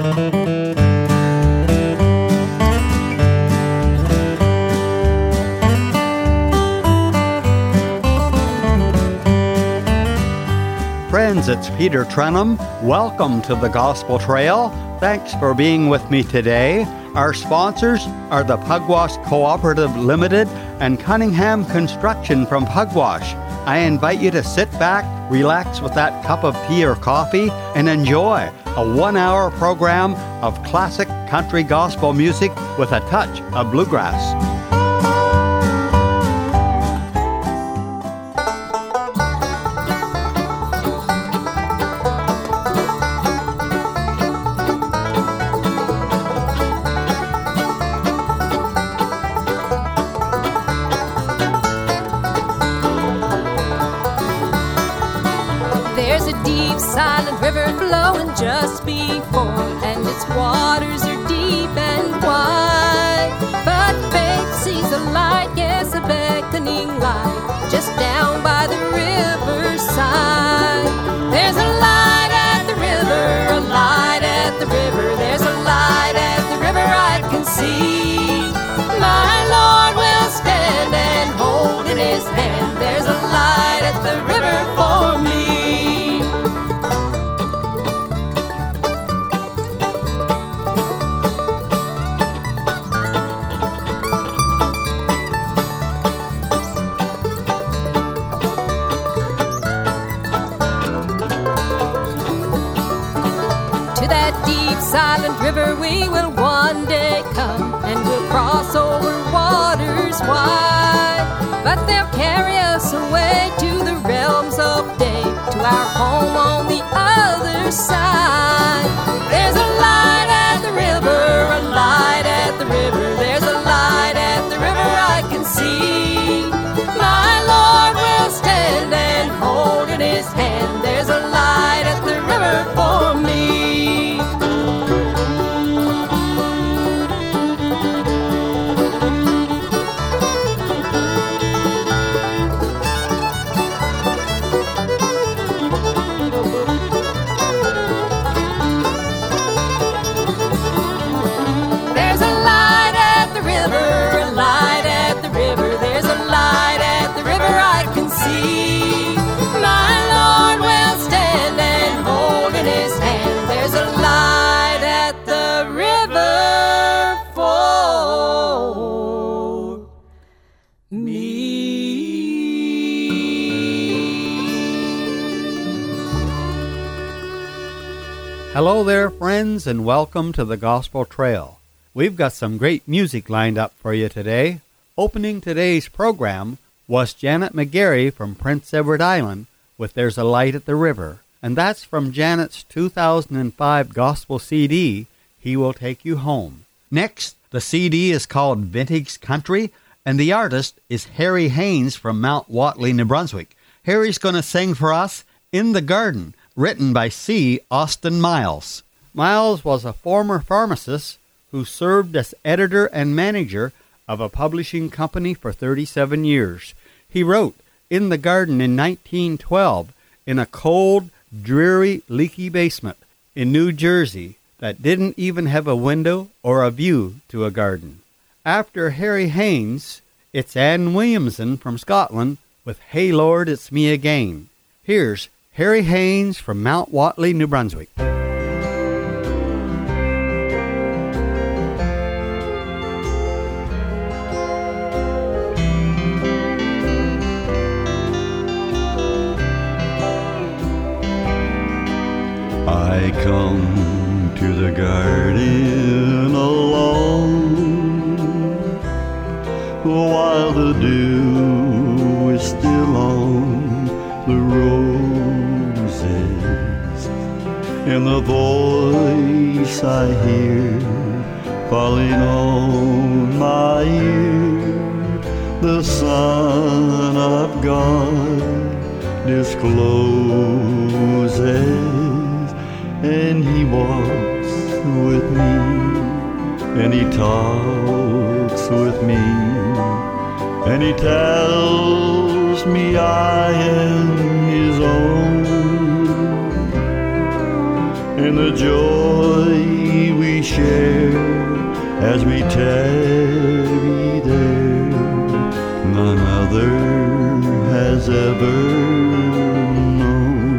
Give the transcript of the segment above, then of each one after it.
Friends, it's Peter Trenum. Welcome to the Gospel Trail. Thanks for being with me today. Our sponsors are the Pugwash Cooperative Limited and Cunningham Construction from Pugwash. I invite you to sit back, relax with that cup of tea or coffee, and enjoy a 1-hour program of classic country gospel music with a touch of bluegrass. Silent river flowing just before, and its waters are deep and wide. But faith sees the light, yes, a beckoning light, just down by the riverside. There's a light at the river, a light at the river. There's a light at the river I can see. My Lord will stand and hold in his hand. There's a light at the river for me. Silent river we will one day come, and we'll cross over waters wide. But they'll carry us away to the realms of day, to our home on the other side. There's a light at the river, a light at the river. There's a light at the river I can see. My Lord will stand and hold in his hand. There's a light at the river for me. Hello there, friends, and welcome to the Gospel Trail. We've got some great music lined up for you today. Opening today's program was Janet McGarry from Prince Edward Island with There's a Light at the River, and that's from Janet's 2005 gospel CD, He Will Take You Home. Next, the CD is called Vintage Country, and the artist is Harry Haynes from Mount Whatley, New Brunswick. Harry's going to sing for us In the Garden, written by C. Austin Miles. Miles was a former pharmacist who served as editor and manager of a publishing company for 37 years. He wrote In the Garden in 1912 in a cold, dreary, leaky basement in New Jersey that didn't even have a window or a view to a garden. After Harry Haynes, it's Anne Williamson from Scotland with Hey Lord, It's Me Again. Here's Harry Haynes from Mount Whatley, New Brunswick. I come to the garden alone while the dew is still on the roses, and the voice I hear falling on my ear, the Son of God discloses, and He walks with me, and He talks with me, and He tells me I am His own, and the joy as we tarry there, none other has ever known.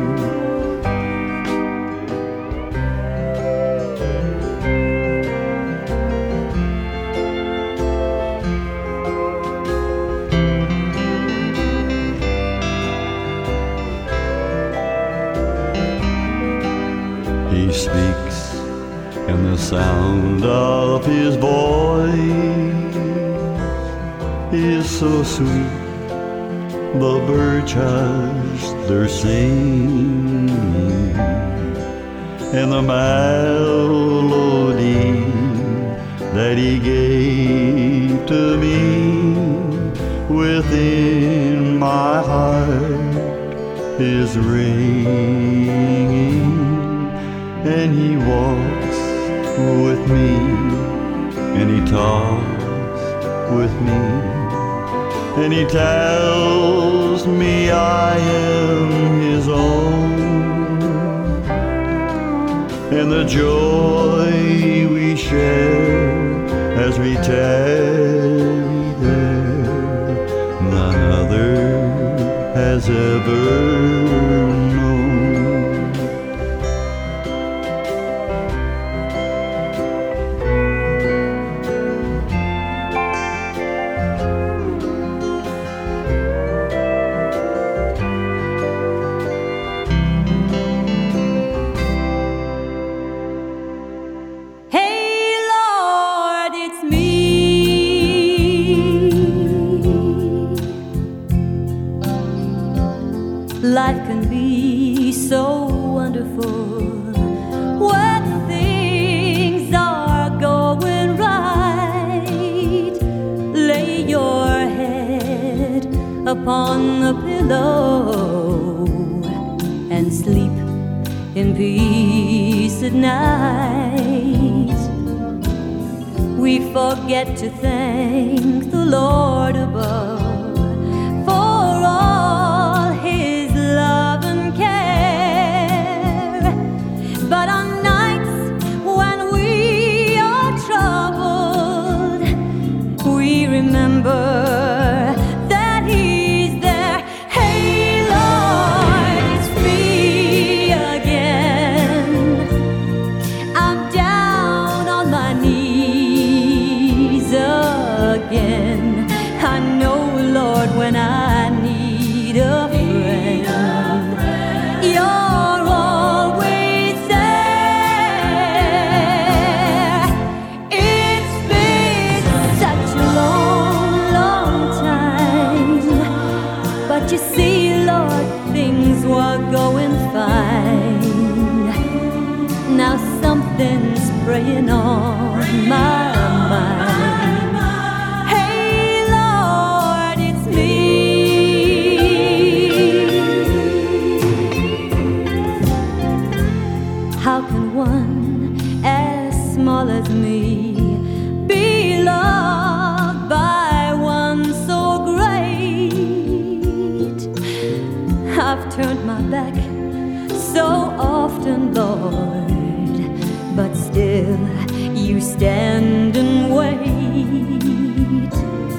He speaks, and the sound of his voice is so sweet. The birds hush their singing, and the melody that he gave to me within my heart is ringing. And he walks with me, and he talks with me, and he tells me I am his own. And the joy we share as we tarry there, none other has ever known. Life can be so wonderful when things are going right. Lay your head upon the pillow and sleep in peace at night. We forget to thank the Lord above for all His love and care. But on nights when we are troubled, we remember that He's there. Hey Lord, it's me again. I'm down on my knees again. I know, Lord, when I need a friend, You're always there. It's been such a long, long time, but you see, Lord, things were going fine. Now something's preying on my mind. Hey Lord, it's me. How can one as small as me be loved by one so great? I've turned my back so often, Lord, but still You stand and wait.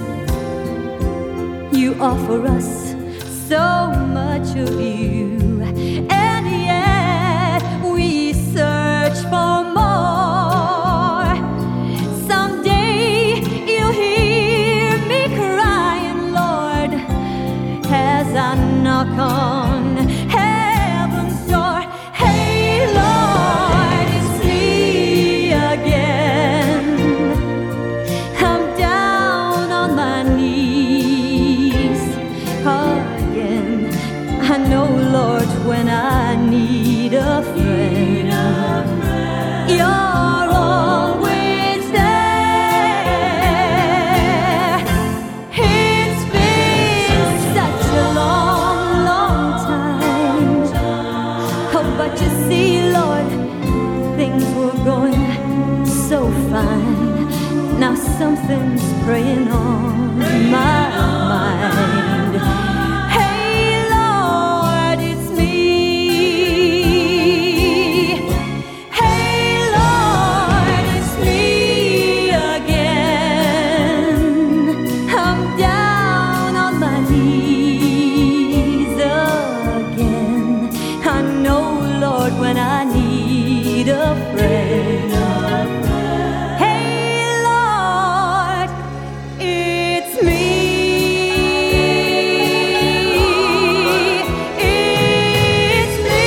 You offer us so much of You, and yet we search for more. Someday You'll hear me crying, Lord, as I knock on heaven's door. Hey Lord, it's me again. I'm down on my knees again. I know, Lord, when I need a friend, You're always there. It's been such a long, long time. Oh, but you see, Lord, things were going so fine. Now something's preying on my mind. Hey Lord, it's me. Hey Lord, it's me afraid. Hey, Lord, it's me. It's me.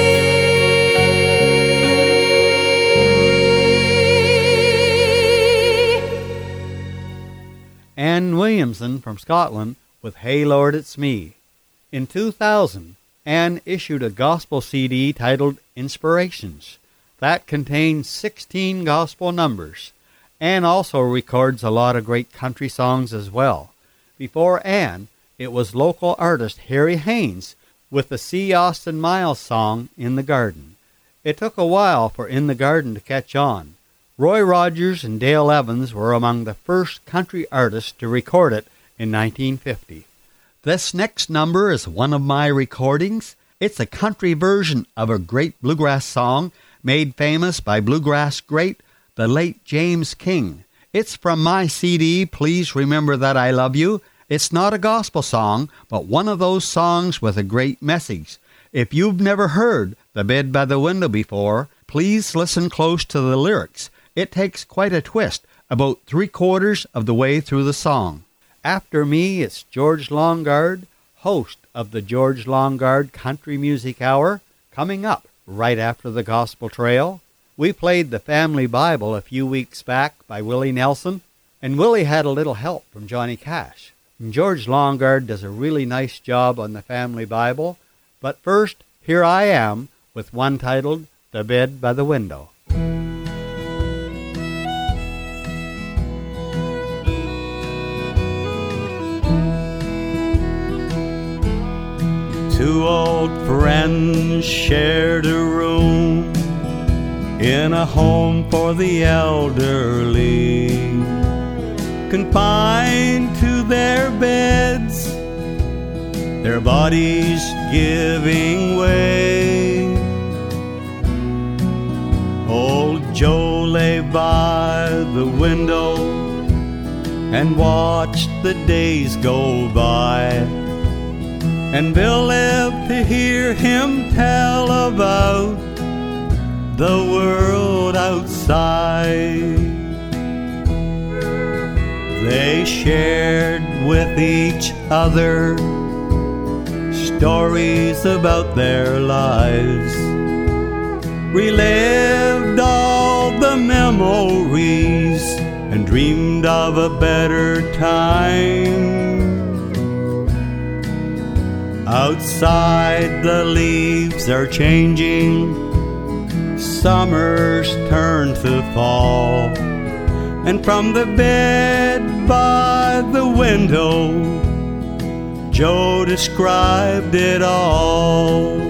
Ann Williamson from Scotland with Hey Lord It's Me. In 2000, Ann issued a gospel CD titled Inspirations. That contains 16 gospel numbers. Ann also records a lot of great country songs as well. Before Ann, it was local artist Harry Haynes with the C. Austin Miles song In the Garden. It took a while for In the Garden to catch on. Roy Rogers and Dale Evans were among the first country artists to record it in 1950. This next number is one of my recordings. It's a country version of a great bluegrass song made famous by bluegrass great, the late James King. It's from my CD, Please Remember That I Love You. It's not a gospel song, but one of those songs with a great message. If you've never heard The Bed by the Window before, please listen close to the lyrics. It takes quite a twist, about 3/4 of the way through the song. After me, it's George Longard, host of the George Longard Country Music Hour, coming up right after the Gospel Trail. We played the Family Bible a few weeks back by Willie Nelson, and Willie had a little help from Johnny Cash. And George Longard does a really nice job on the Family Bible, but first, here I am with one titled The Bed by the Window. Two old friends shared a room in a home for the elderly, confined to their beds, their bodies giving way. Old Joe lay by the window and watched the days go by, and Bill lived to hear him tell about the world outside. They shared with each other stories about their lives, relived all the memories, and dreamed of a better time. Outside the leaves are changing, summer's turned to fall, and from the bed by the window, Joe described it all.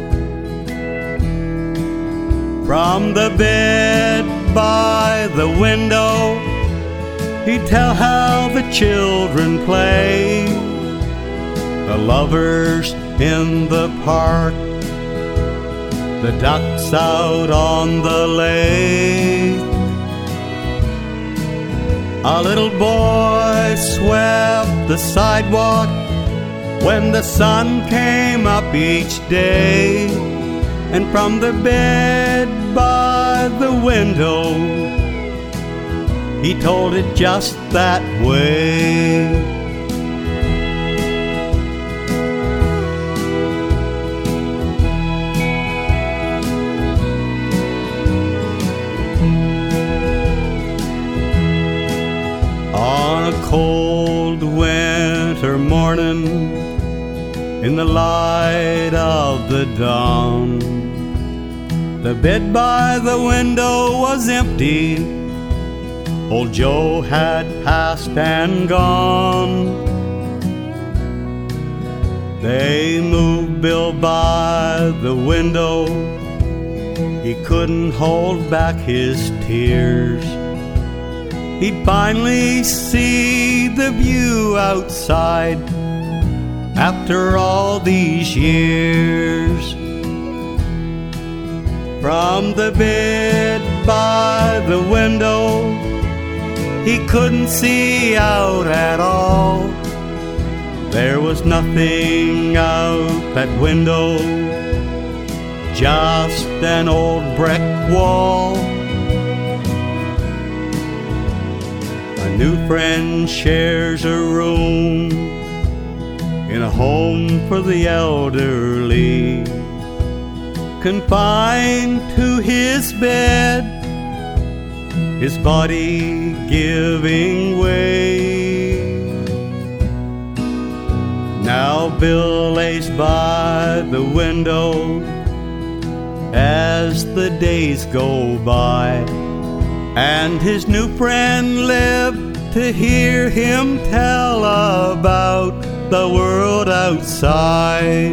From the bed by the window, he'd tell how the children play, the lovers in the park, the ducks out on the lake. A little boy swept the sidewalk when the sun came up each day, and from the bed by the window, he told it just that way. On a cold winter morning, in the light of the dawn, the bed by the window was empty. Old Joe had passed and gone. They moved Bill by the window. He couldn't hold back his tears. He'd finally see the view outside after all these years. From the bed by the window, he couldn't see out at all. There was nothing out that window, just an old brick wall. new friend shares a room in a home for the elderly, confined to his bed, his body giving way. Now Bill lays by the window as the days go by, and his new friend lived to hear him tell about the world outside.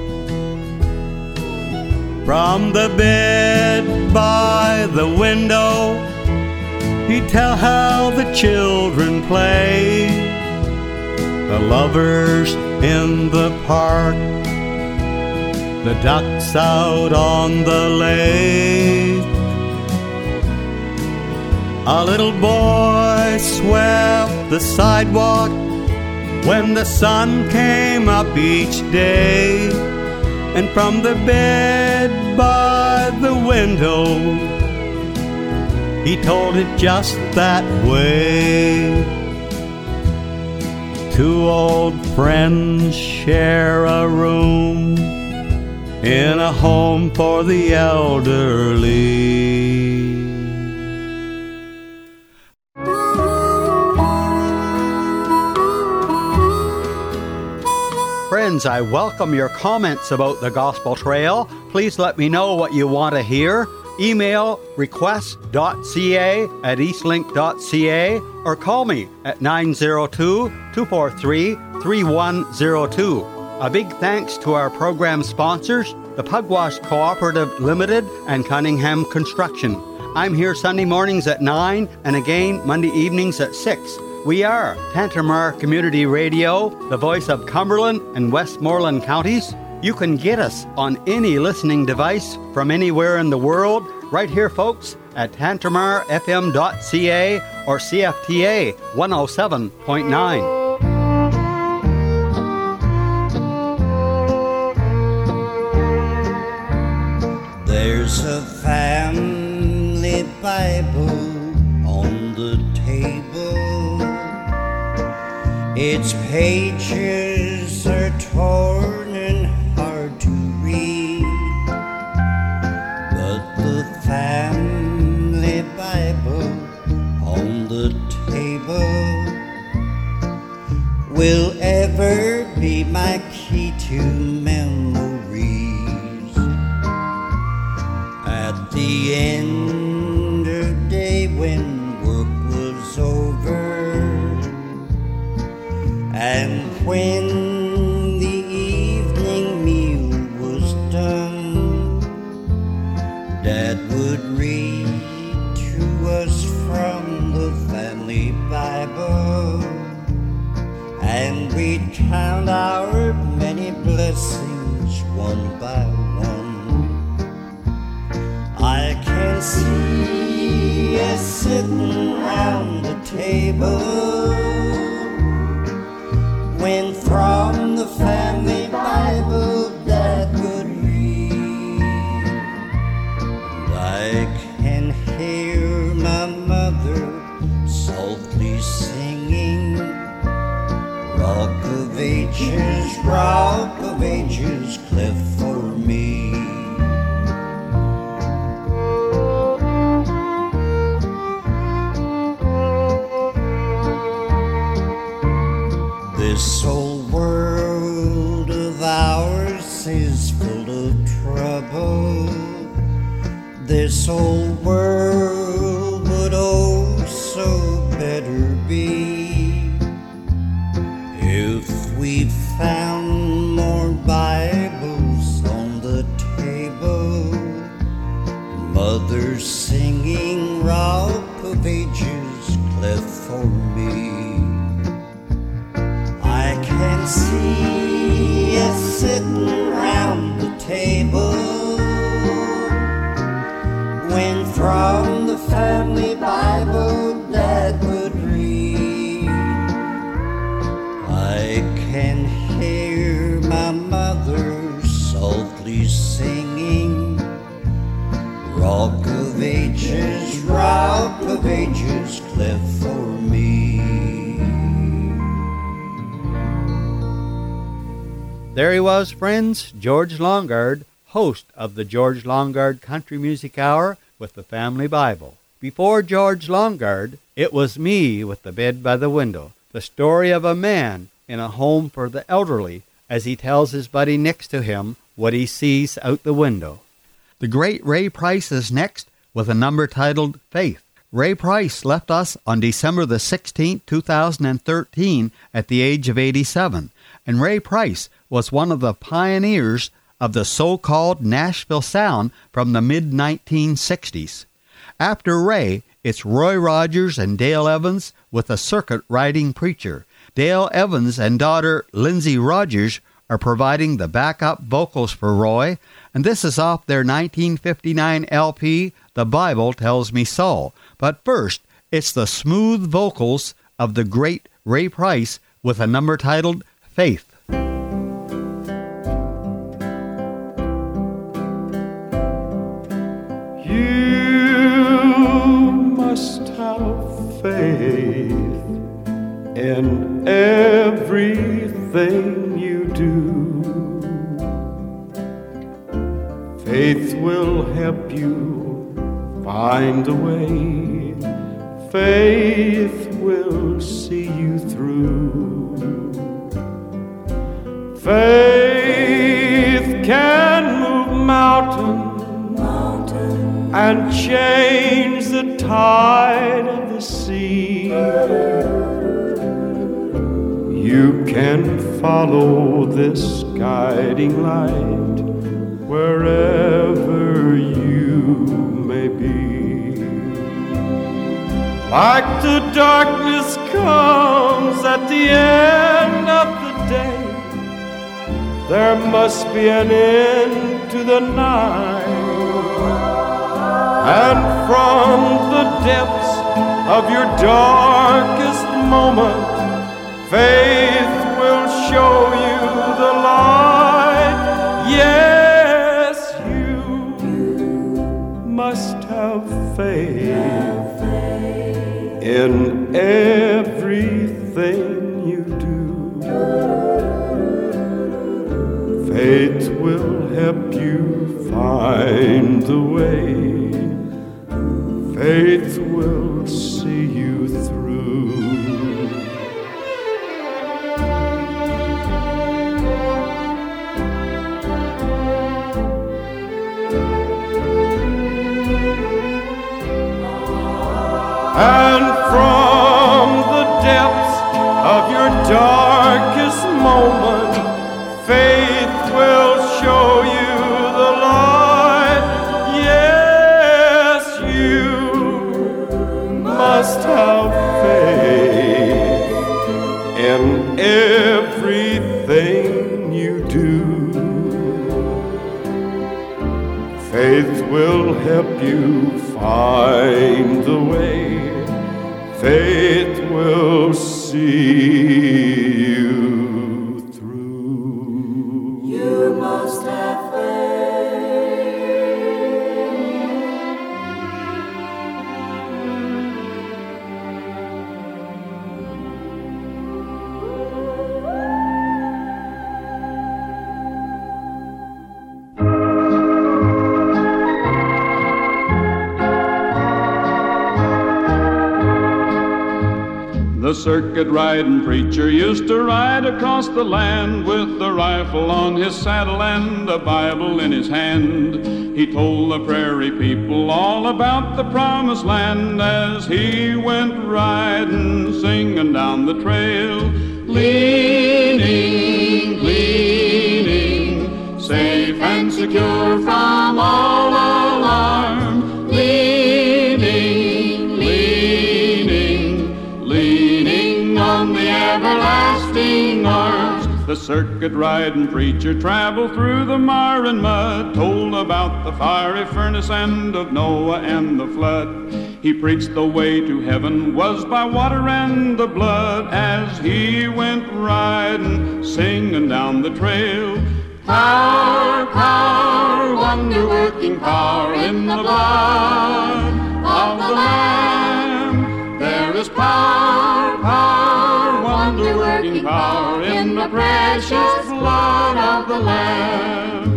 From the bed by the window, he'd tell how the children play, the lovers in the park, the ducks out on the lake. A little boy swept the sidewalk when the sun came up each day, and from the bed by the window, he told it just that way. Two old friends share a room in a home for the elderly. Friends, I welcome your comments about the Gospel Trail. Please let me know what you want to hear. Email request.ca@eastlink.ca or call me at 902-243-3102. A big thanks to our program sponsors, the Pugwash Cooperative Limited and Cunningham Construction. I'm here Sunday mornings at 9 and again Monday evenings at 6. We are Tantramar Community Radio, the voice of Cumberland and Westmoreland counties. You can get us on any listening device from anywhere in the world, right here, folks, at tantramarfm.ca or CFTA 107.9. There's a family Bible on the table. Its pages are torn and hard to read, but the family Bible on the table will ever be my key to memories. At the end of day when work was over, and when the evening meal was done, Dad would read to us from the family Bible, and we'd count our many blessings one by one. I can see us sitting round the table when from the family Bible Dad would read. And I can hear my mother softly singing, Rock of Ages, cleft for me. This old world of ours is full of trouble. This old world would oh so better be if we found more Bibles on the table. Mother singing, Rock of Ages, cleft for me. I can see us sitting round the table when from the family Bible Dad would read. I can hear my mother softly singing, Rock of Ages, cleft for me. There he was, friends, George Longard, host of the George Longard Country Music Hour with the Family Bible. Before George Longard, it was me with the bed by the window, the story of a man in a home for the elderly as he tells his buddy next to him what he sees out the window. The great Ray Price is next with a number titled Faith. Ray Price left us on December the 16th, 2013 at the age of 87, and Ray Price was one of the pioneers of the so-called Nashville sound from the mid-1960s. After Ray, it's Roy Rogers and Dale Evans with a circuit-riding preacher. Dale Evans and daughter Lindsay Rogers are providing the backup vocals for Roy, and this is off their 1959 LP, The Bible Tells Me So. But first, it's the smooth vocals of the great Ray Price with a number titled Faith. You must have faith in everything you do. Faith will help you find a way. Faith will see you through. Faith can move mountains and change the tide of the sea. You can follow this guiding light wherever you may be. Like the darkness comes at the end of the day, there must be an end to the night. And from the depths of your darkest moment, faith will show you the light. Yes, you must have faith in everything you do. Faith will help you find the way. Faith will see you through. And from the depths of your darkest moment, faith will show you the light. Yes, you must have faith in everything you do. Faith will help you find the way. Faith will see you through. You must have The circuit-riding preacher used to ride across the land with a rifle on his saddle and a Bible in his hand. He told the prairie people all about the promised land as he went riding, singing down the trail. Leaning, leaning, safe and secure from all alarm. Leaning, leaning, leaning on the everlasting arms. The circuit-riding preacher traveled through the mire and mud, told about the fiery furnace and of Noah and the flood. He preached the way to heaven was by water and the blood as he went riding, singing down the trail. Power, power, wonder-working power in the blood of the Lamb. There is power, power, wonder-working power in the prayer precious blood of the Lamb.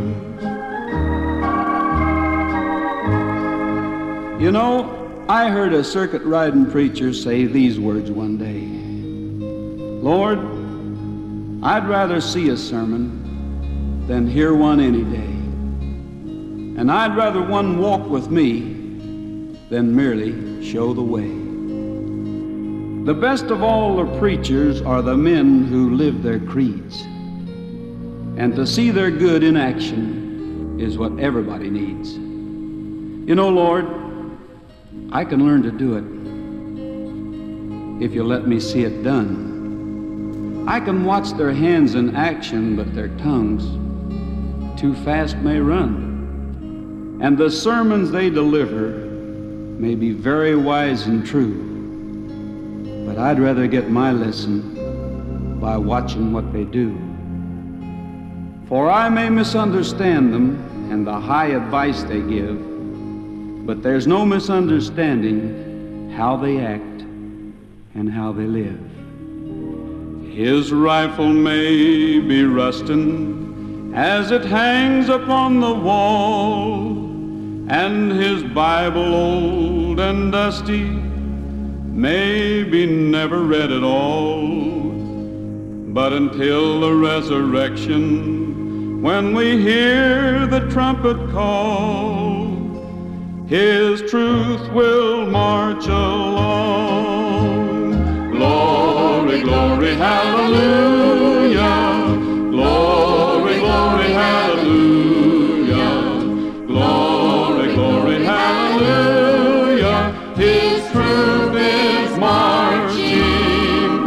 You know, I heard a circuit riding preacher say these words one day. Lord, I'd rather see a sermon than hear one any day. And I'd rather one walk with me than merely show the way. The best of all the preachers are the men who live their creeds. And to see their good in action is what everybody needs. You know, Lord, I can learn to do it if you let me see it done. I can watch their hands in action, but their tongues too fast may run. And the sermons they deliver may be very wise and true, but I'd rather get my lesson by watching what they do. For I may misunderstand them and the high advice they give, but there's no misunderstanding how they act and how they live. His rifle may be rusting as it hangs upon the wall, and his Bible old and dusty, maybe never read at all. But until the resurrection, when we hear the trumpet call, His truth will march along. Glory, glory, hallelujah. Glory, glory, hallelujah. Glory, glory, hallelujah. His truth is marching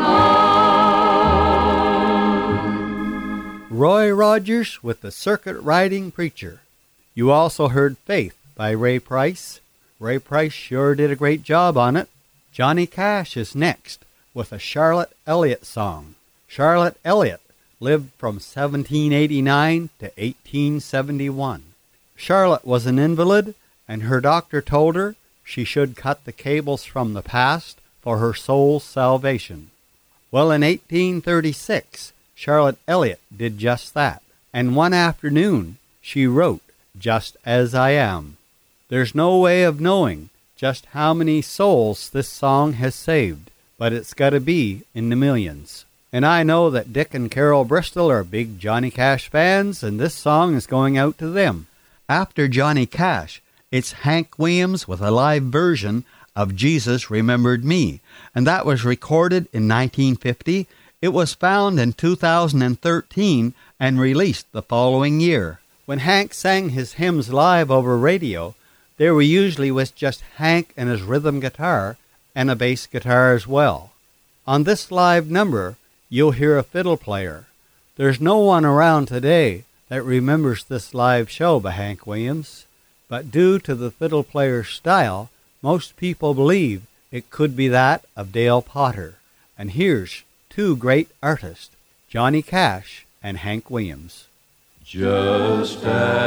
on. Roy Rogers with the Circuit Riding Preacher. You also heard Faith by Ray Price. Ray Price sure did a great job on it. Johnny Cash is next with a Charlotte Elliott song. Charlotte Elliott lived from 1789 to 1871. Charlotte was an invalid, and her doctor told her she should cut the cables from the past for her soul's salvation. Well, in 1836, Charlotte Elliott did just that, and one afternoon she wrote Just As I Am. There's no way of knowing just how many souls this song has saved, but it's got to be in the millions. And I know that Dick and Carol Bristol are big Johnny Cash fans, and this song is going out to them. After Johnny Cash, it's Hank Williams with a live version of Jesus Remembered Me, and that was recorded in 1950. It was found in 2013 and released the following year. When Hank sang his hymns live over radio, they were usually with just Hank and his rhythm guitar and a bass guitar as well. On this live number, you'll hear a fiddle player. There's no one around today that remembers this live show by Hank Williams, but due to the fiddle player's style, most people believe it could be that of Dale Potter. And here's two great artists, Johnny Cash and Hank Williams. Just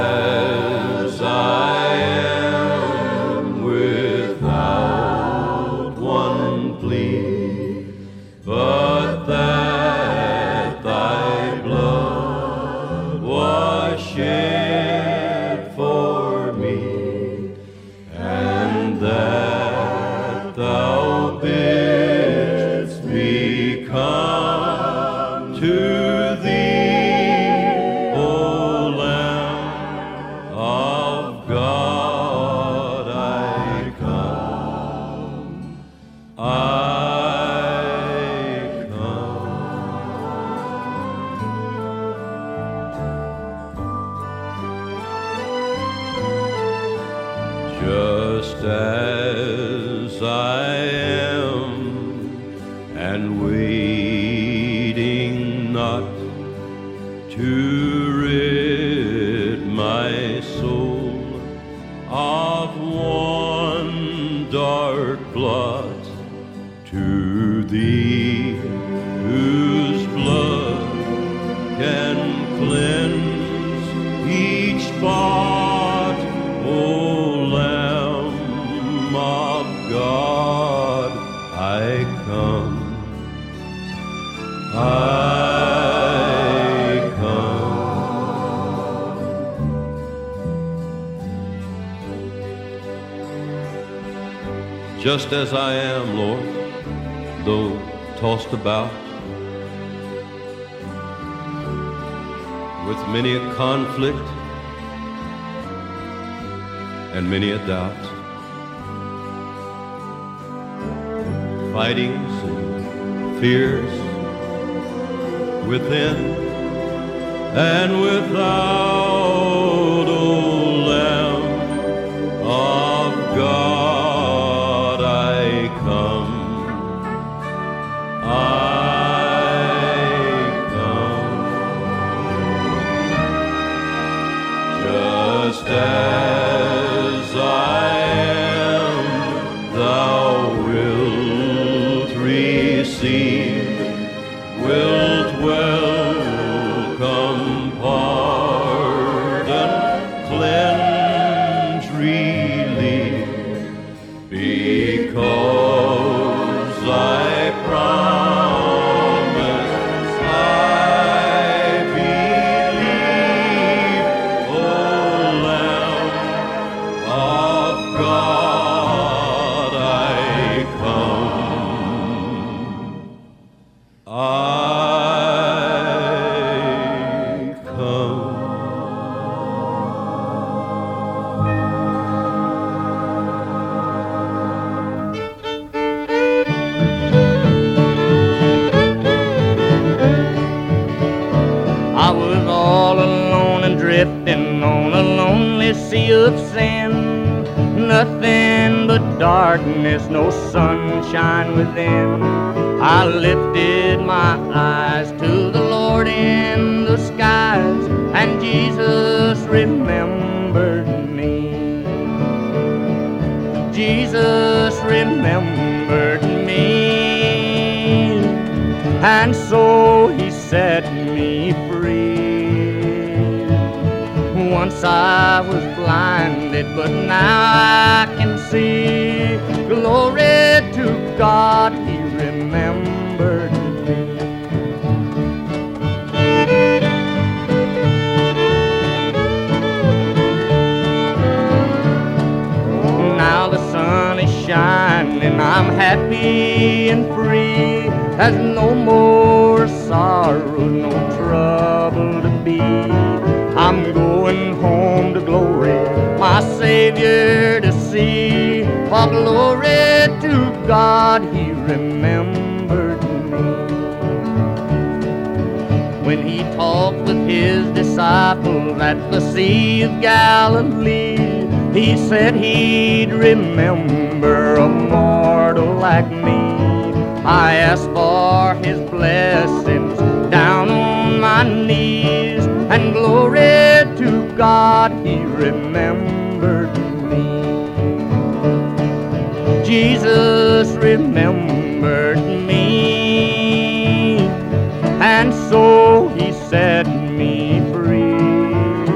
as I am, without one plea, but that thy blood was shed for me, and that thou bidst me come to thee. Just as I am, and waiting not to rid my soul of one dark blot, to thee whose blood can cleanse each spot, O Lamb of God, I come. I just as I am, Lord, though tossed about with many a conflict and many a doubt, fightings and fears within and without, O Lamb of God, I come. Just as I am, thou wilt receive, wilt welcome, pardon, cleanse, relieve, because I promise I believe, O Lamb of God, I come. I come. I was all alone and drifting on a lonely sea of sin. Nothing but darkness, no sunshine within. I lifted my eyes to the Lord in the skies, and Jesus remembered me. Jesus remembered me, and so he set me free. Once I was blinded, but now I can see. Glory to God, he remembered me. Now the sun is shining, I'm happy and free. There's no more sorrow, no trouble to be. I'm going home to glory, my Savior to see. For glory to God, he remembered me. When he talked with his disciples at the Sea of Galilee, he said he'd remember a mortal like me. I asked for his blessings down on my knees, and glory to God, he remembered me. Jesus remembered me, and so he set me free.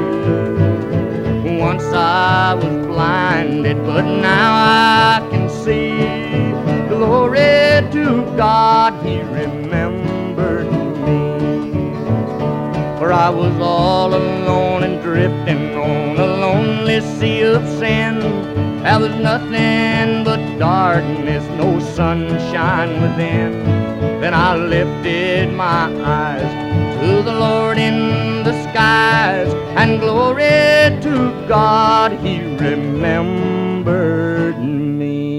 Once I was blinded, but now I can see. Glory to God, he remembered me. For I was all alone and drifting on a lonely sea of sin. There was nothing but darkness, no sunshine within. Then I lifted my eyes to the Lord in the skies, and glory to God, he remembered me.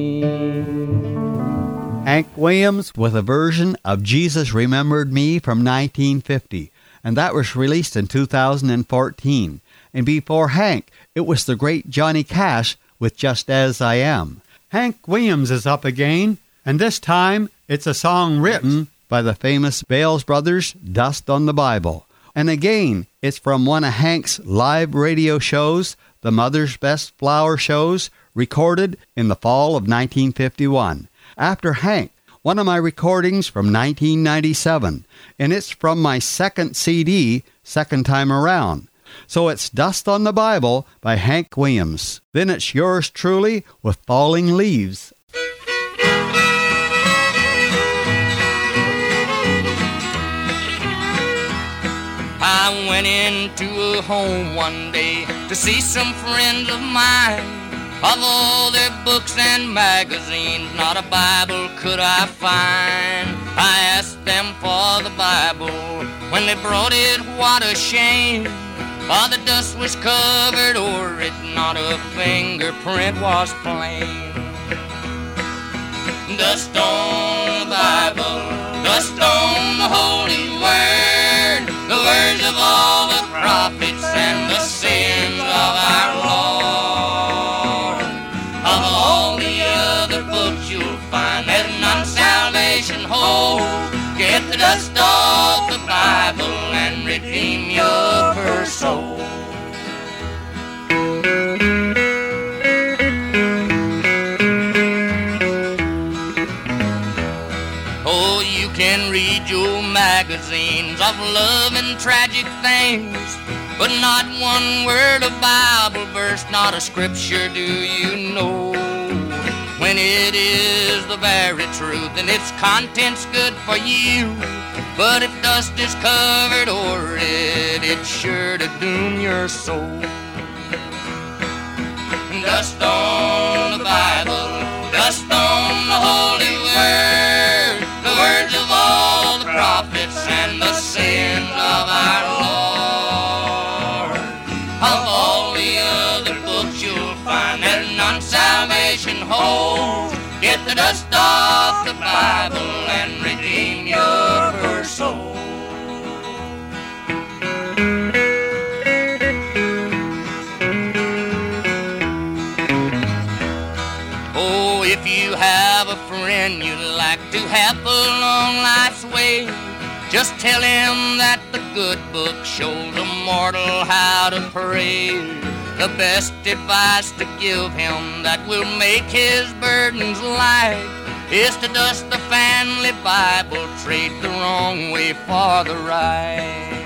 Hank Williams with a version of Jesus Remembered Me from 1950, and that was released in 2014. And before Hank, it was the great Johnny Cash with Just As I Am. Hank Williams is up again, and this time it's a song written by the famous Bales Brothers, Dust on the Bible. And again, it's from one of Hank's live radio shows, the Mother's Best Flower shows, recorded in the fall of 1951. After Hank, one of my recordings from 1997, and it's from my second CD, Second Time Around. So it's Dust on the Bible by Hank Williams. Then it's yours truly with Falling Leaves. I went into a home one day to see some friends of mine. Of all their books and magazines, not a Bible could I find. I asked them for the Bible. When they brought it, what a shame. For the dust was covered o'er it, not a fingerprint was plain. Dust on the Bible, dust on the Holy Word, the words of all the prophets and the sins of our Lord. Of all the other books you'll find that none salvation holds. Get the dust off the Bible and redeem your first soul. Oh, you can read your magazines of love and tragic things, but not one word of Bible verse, not a scripture do you know. When it is the very truth and its content's good for you, but if dust is covered o'er it, it's sure to doom your soul. Dust on the Bible, dust on the Holy Word, the words of all the prophets and the sins of our Lord. Of all the other books you'll find that none salvation holds. Get the dust off the Bible and redeem your first soul. Oh, if you have a friend you'd like to have along life's way, just tell him that the good book shows a mortal how to pray. The best advice to give him that will make his burdens light is to dust the family Bible, trade the wrong way for the right.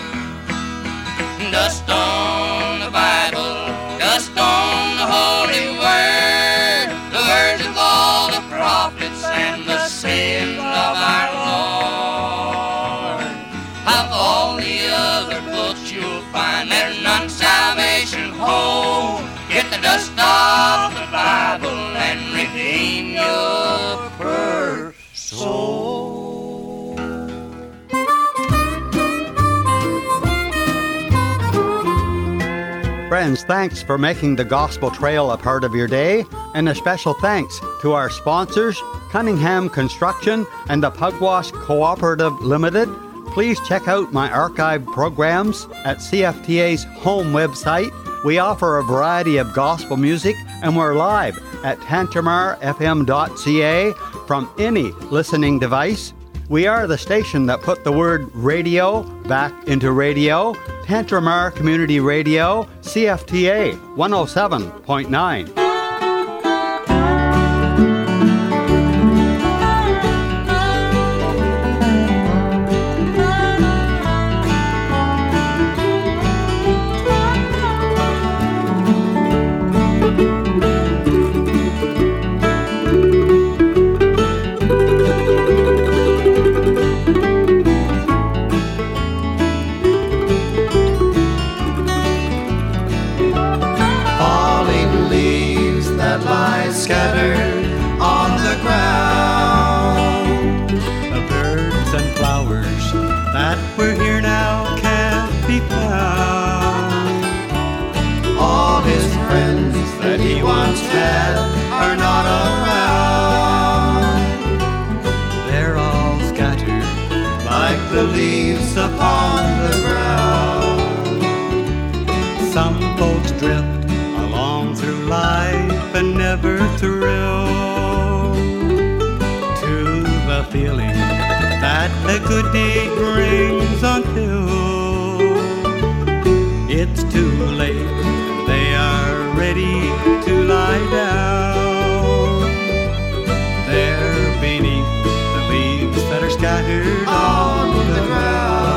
Dust on the Bible, dust on the Holy Word, the words of all the prophets and the sins of our Lord. Of all the other books you'll find there's none salvation hold. Get the dust off the Bible and redeem your first soul. Friends, thanks for making the Gospel Trail a part of your day, and a special thanks to our sponsors, Cunningham Construction and the Pugwash Cooperative Limited. Please check out my archived programs at CFTA's home website. We offer a variety of gospel music, and we're live at tantramarfm.ca from any listening device. We are the station that put the word radio back into radio. Tantramar Community Radio, CFTA 107.9. Scattered on the ground, the birds and flowers that were here now can't be found. All his friends that he once had are not around. They're all scattered like the leaves upon the ground. Some folks drift along through life and never thrill to the feeling that a good deed brings until it's too late. They are ready to lie down. They're beneath the leaves that are scattered on the ground.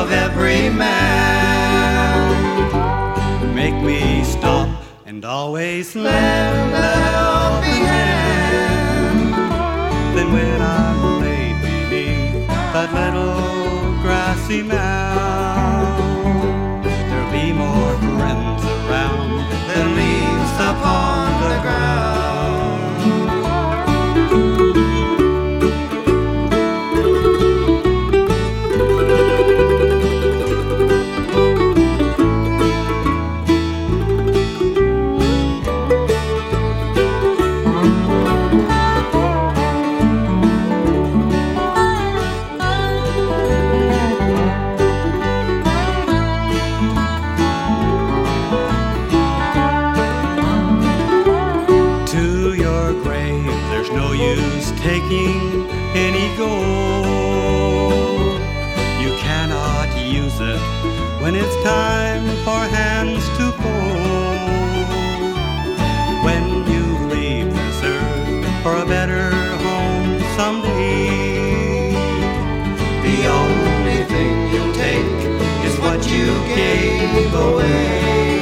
of every man. Make me stop and always lend a helping hand. Then when I'm laid beneath that little grassy mound, there'll be more friends around than leaves upon the ground. Taking any gold, you cannot use it when it's time for hands to fold. When you leave this earth for a better home someday, the only thing you'll take is what you gave away.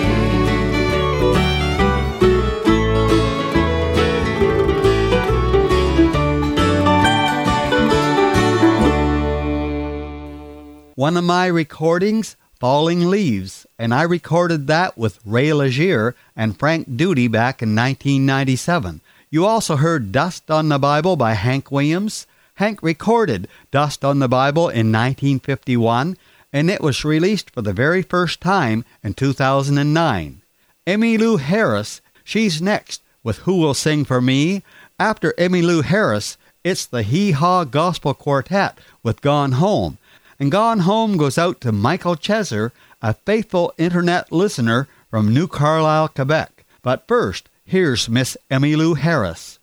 One of my recordings, Falling Leaves, and I recorded that with Ray Legier and Frank Duty back in 1997. You also heard Dust on the Bible by Hank Williams. Hank recorded Dust on the Bible in 1951, and it was released for the very first time in 2009. Emmylou Harris, she's next with Who Will Sing for Me. After Emmylou Harris, it's the Hee Haw Gospel Quartet with Gone Home. And Gone Home goes out to Michael Cheser, a faithful internet listener from New Carlisle, Quebec. But first, here's Miss Emmylou Harris.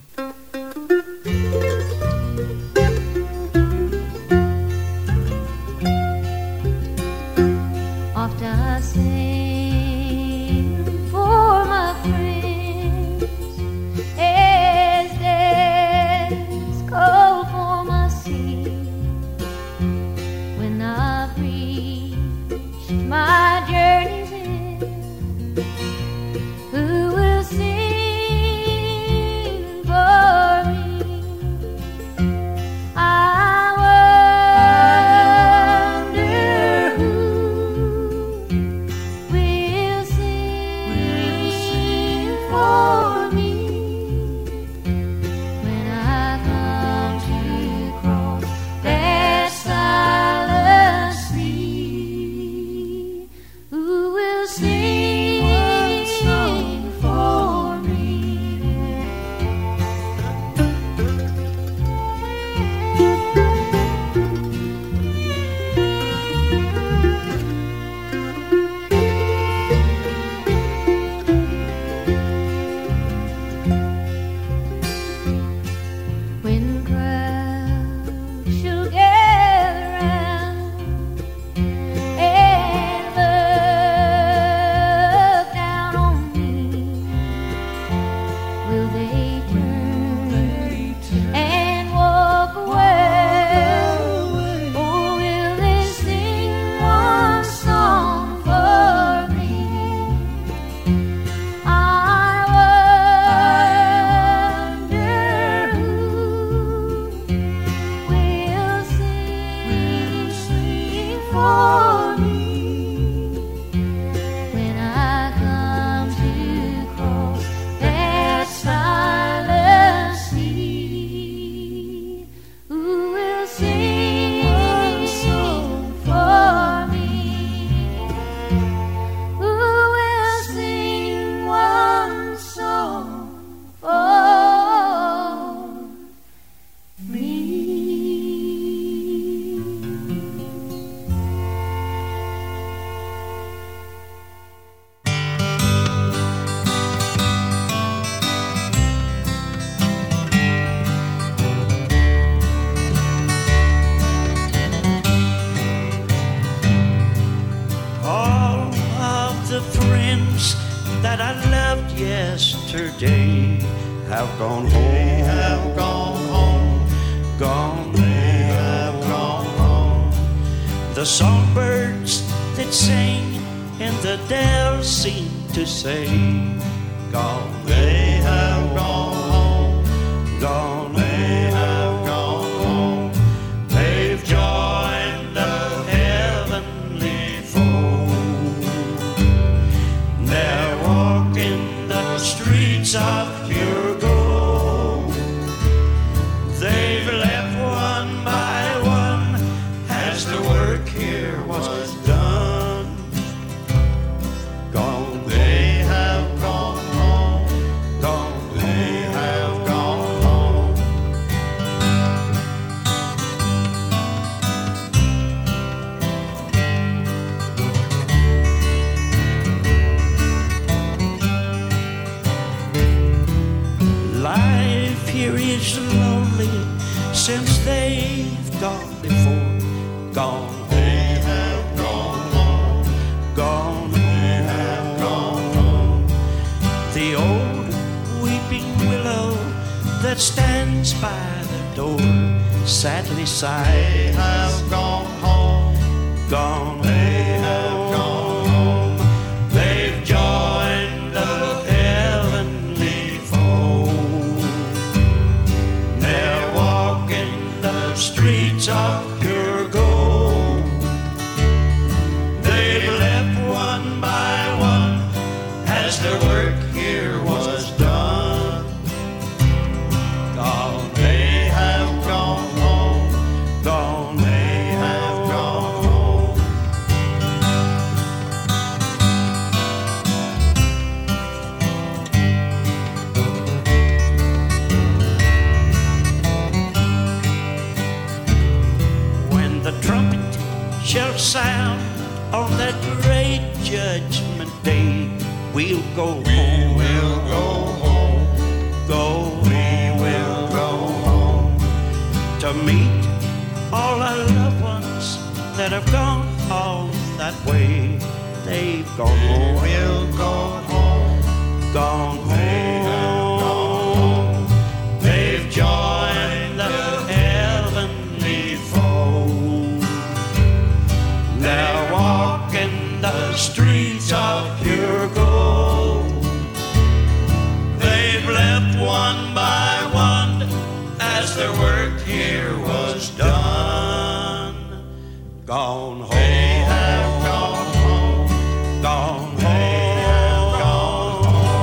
Oft I sing for my friends as days call for my sea. When I've reached my journey's end, who will sing for me? I wonder who will sing for me when I come to cross that silent sea. Who will sing for me? When crowds shall gather round and look down on me, will they turn and walk away, or will they sing one song for me? I wonder who will sing for me when I come to cross that silent sea. Who will sing for me? Who will sing one song for me? All of the friends that I loved yesterday have gone home. Have gone home. Gone. They have gone home. The songbirds that sing in the dell seem to say, gone, they have gone home, gone, they have gone home. They've joined the heavenly fold. They're walking the streets of pure gold. They've left one by one as the work here was done. Gone, they have gone home. Gone, they have gone home. Life here is lonely since they've gone before. Gone, they have gone home. Gone, they have gone home. The old weeping willow that stands by the door sadly sighs. They have gone home. Gone, they have gone home. They've joined the heavenly fold. They're walking the streets of pure gold. They've left one by one as their work here was done. Gone, they have gone home. Gone, they have gone home. When the trumpet shall sound on that great judgment day, we'll go home. We will go home. Go, we will go home to meet all our loved ones that have gone all that way. They've gone home. We'll go home. Gone home. They've joined the heavenly fold. They're walking the streets of pure gold. They've left one by one as their work here was done. Gone home. They have gone home. Gone home. They have gone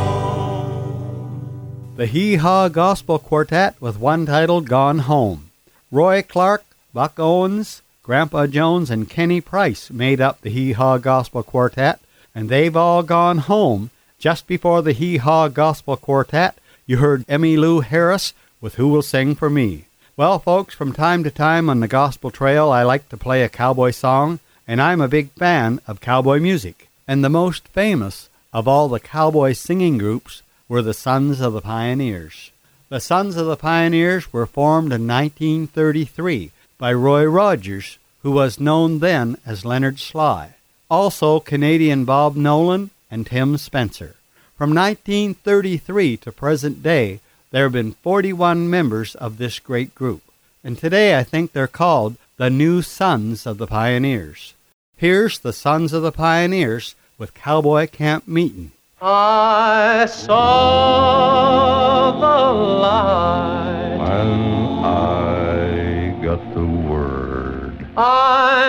home. The Hee Haw Gospel Quartet with one titled Gone Home. Roy Clark, Buck Owens, Grandpa Jones, and Kenny Price made up the Hee Haw Gospel Quartet, and they've all gone home. Just before the Hee Haw Gospel Quartet, you heard Emmylou Harris with Who Will Sing for Me. Well, folks, from time to time on the Gospel Trail, I like to play a cowboy song, and I'm a big fan of cowboy music. And the most famous of all the cowboy singing groups were the Sons of the Pioneers. The Sons of the Pioneers were formed in 1933 by Roy Rogers, who was known then as Leonard Sly. Also Canadian Bob Nolan and Tim Spencer. From 1933 to present day, there have been 41 members of this great group, and today I think they're called the New Sons of the Pioneers. Here's the Sons of the Pioneers with Cowboy Camp Meetin'. I saw the light when I got the word, I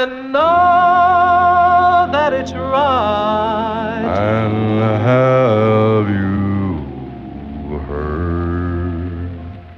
know that it's right. and have you heard?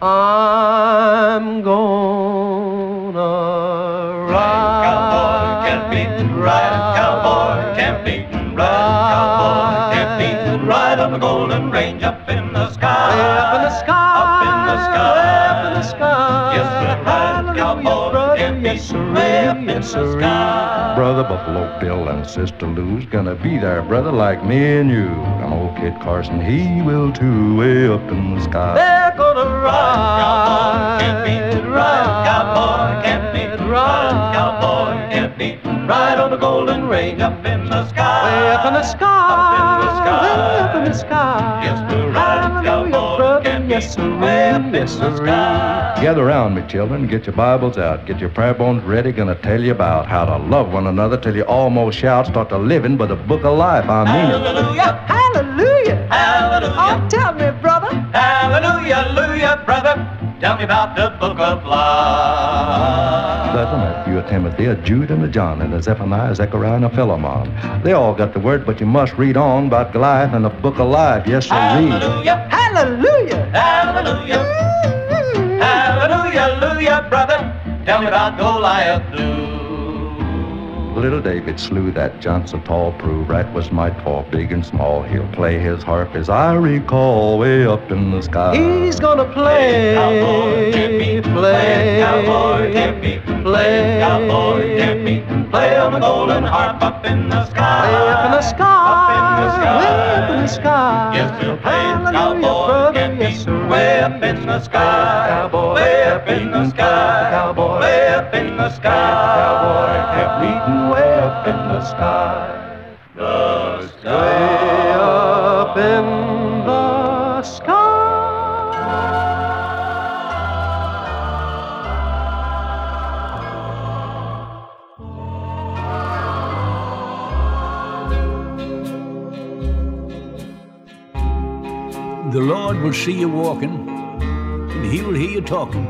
I'm gonna ride. Cowboy camp meetin', ride. Cowboy camp meetin', ride. Cowboy camp meetin', ride on the Golden Range up in the sky. Up in the sky. Up in the sky. Up in the sky. Yes, we're riding cowboy camp meetin', way up in the sky. Brother Buffalo Bill and Sister Lou's gonna be there, brother, like me and you. And old Kid Carson, he will too, way up in the sky. They're gonna ride. Cowboy camp meetin', ride. Cowboy camp meetin', ride. Cowboy camp meetin', ride on the Golden Range up in the sky. Way up in the sky. Up in the sky. Way up in the sky. Yes, we're riding Hallelujah, cowboy brother, camp yes, yes sirree, yes sirree. Gather around me, children. Get your Bibles out. Get your prayer bones ready. Gonna tell you about how to love one another till you almost shout. Start to living by the book of life. I mean it. Hallelujah, hallelujah, hallelujah. Oh, tell me, brother. Hallelujah, hallelujah, brother. Tell me about the book of life. There's a Matthew, a Timothy, a Jude, and a John, and a Zephaniah, a Zechariah, and a Philemon. They all got the word, but you must read on about Goliath and the book of life. Yes, sir. Hallelujah, hallelujah, hallelujah. Hallelujah, hallelujah, brother. Tell me about Goliath blue. Little David slew that giant so tall, prove right was might fall, big and small. He'll play his harp as I recall, way up in the sky. He's gonna play, cowboy, Jimmy, play, cowboy, Jimmy, play, cowboy, Jimmy, play on the golden harp up in the sky, way up in the sky, up in the sky, way up in the sky. Yes, he'll play cowboy, Jimmy, way up in the sky, cowboy, way up in the sky, cowboy, way up in the sky, cowboy, Jimmy, way up in the sky, the sky, way up in the sky. The Lord will see you walking, and He will hear you talking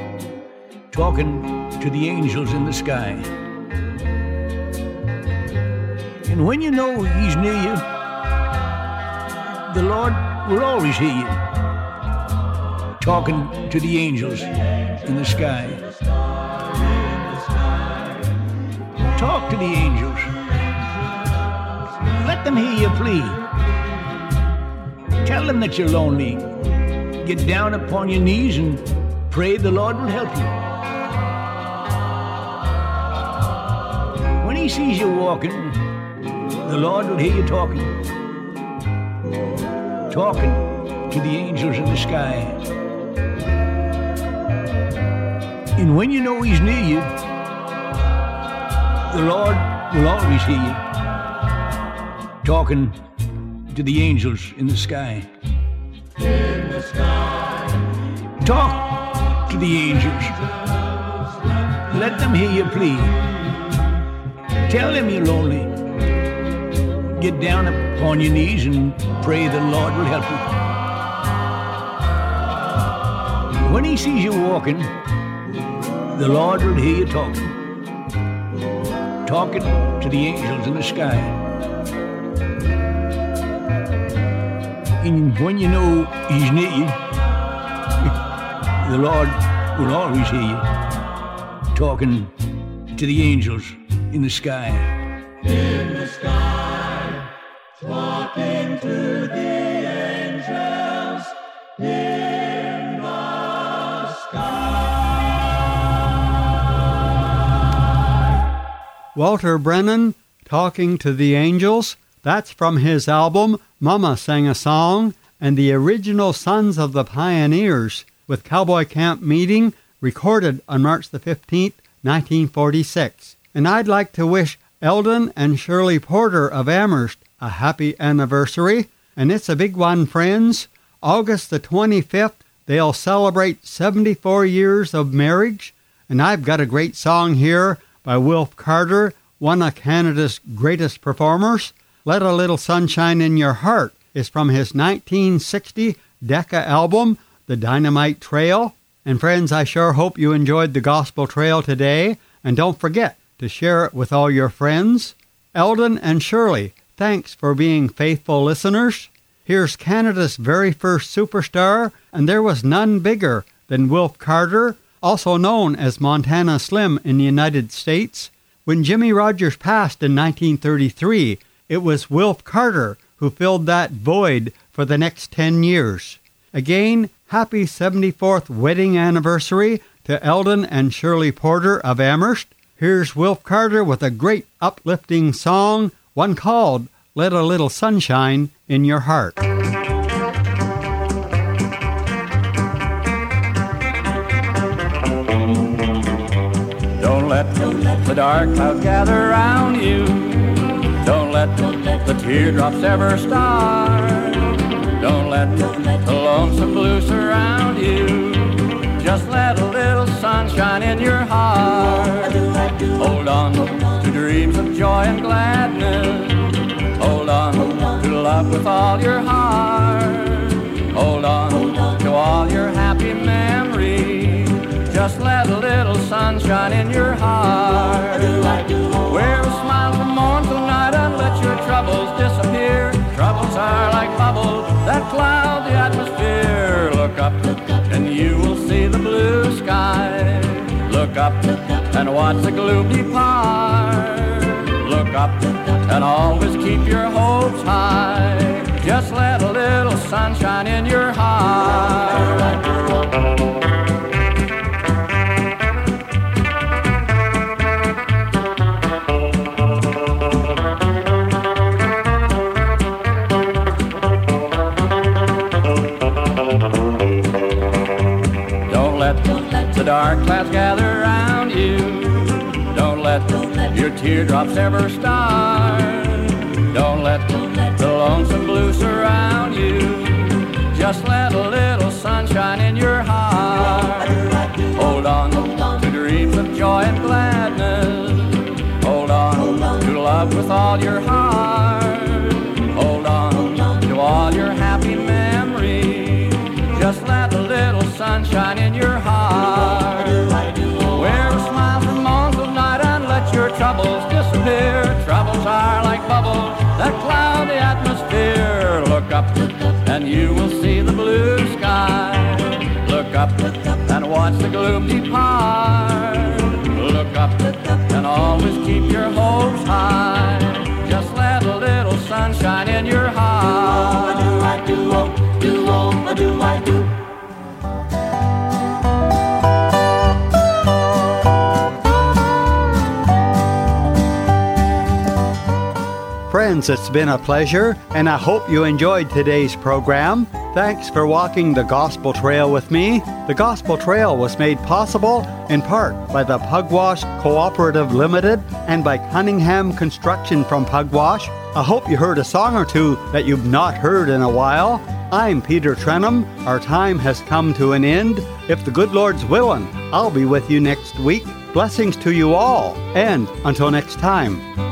to the angels in the sky. And when you know He's near you, the Lord will always hear you talking to the angels in the sky. Talk to the angels. Let them hear you plea. Tell them that you're lonely. Get down upon your knees and pray the Lord will help you. When He sees you walking, the Lord will hear you talking to the angels in the sky. And when you know He's near you, the Lord will always hear you talking to the angels in the sky. In the sky. Talk to the angels. Let them hear you plea. Tell them you're lonely. Get down upon your knees and pray the Lord will help you. When He sees you walking, the Lord will hear you talking to the angels in the sky. And when you know He's near you, the Lord will always hear you talking to the angels in the sky. In the sky, talking to the angels in the sky. Walter Brennan, Talking to the Angels. That's from his album, Mama Sang a Song, and the original Sons of the Pioneers, with Cowboy Camp Meeting, recorded on March the 15th, 1946. And I'd like to wish Eldon and Shirley Porter of Amherst a happy anniversary. And it's a big one, friends. August the 25th, they'll celebrate 74 years of marriage. And I've got a great song here by Wilf Carter, one of Canada's greatest performers. Let a Little Sunshine in Your Heart is from his 1960 Decca album, The Dynamite Trail. And friends, I sure hope you enjoyed the Gospel Trail today. And don't forget to share it with all your friends. Eldon and Shirley, thanks for being faithful listeners. Here's Canada's very first superstar, and there was none bigger than Wilf Carter, also known as Montana Slim in the United States. When Jimmy Rogers passed in 1933, it was Wilf Carter who filled that void for the next 10 years. Again, happy 74th wedding anniversary to Eldon and Shirley Porter of Amherst. Here's Wilf Carter with a great uplifting song, one called Let a Little Sunshine in Your Heart. Don't let the dark clouds gather around you. Don't let the teardrops ever start. Don't let the lonesome blue surround Just let a little sunshine in your heart. Hold on to dreams of joy and gladness. Hold on to love with all your heart. Hold on to all your happy memories. Just let a little sunshine in your heart. Wear a smile from morn till night and let your troubles disappear. Troubles are like bubbles that cloud the atmosphere. Look up and you will see the blue sky. Look up and watch the gloom depart. Look up and always keep your hopes high. Just let a little sunshine in your heart. Don't let the dark clouds gather around you. Don't let your teardrops ever start. Don't let the lonesome blue surround you. Just let a little sunshine in your heart. Hold on to dreams of joy and gladness. Hold on to love with all your heart. Hold on to all your happy memories. Just let a little sunshine in your heart. Wear a smile from morn till night and let your troubles disappear. Troubles are like bubbles that cloud the atmosphere. Look up and you will see the blue sky. Look up and watch the gloom depart. Look up and always keep your hopes high. Just let a little sunshine in your heart. Friends, it's been a pleasure, and I hope you enjoyed today's program. Thanks for walking the Gospel Trail with me. The Gospel Trail was made possible in part by the Pugwash Cooperative Limited and by Cunningham Construction from Pugwash. I hope you heard a song or two that you've not heard in a while. I'm Peter Trenum. Our time has come to an end. If the good Lord's willing, I'll be with you next week. Blessings to you all, and until next time.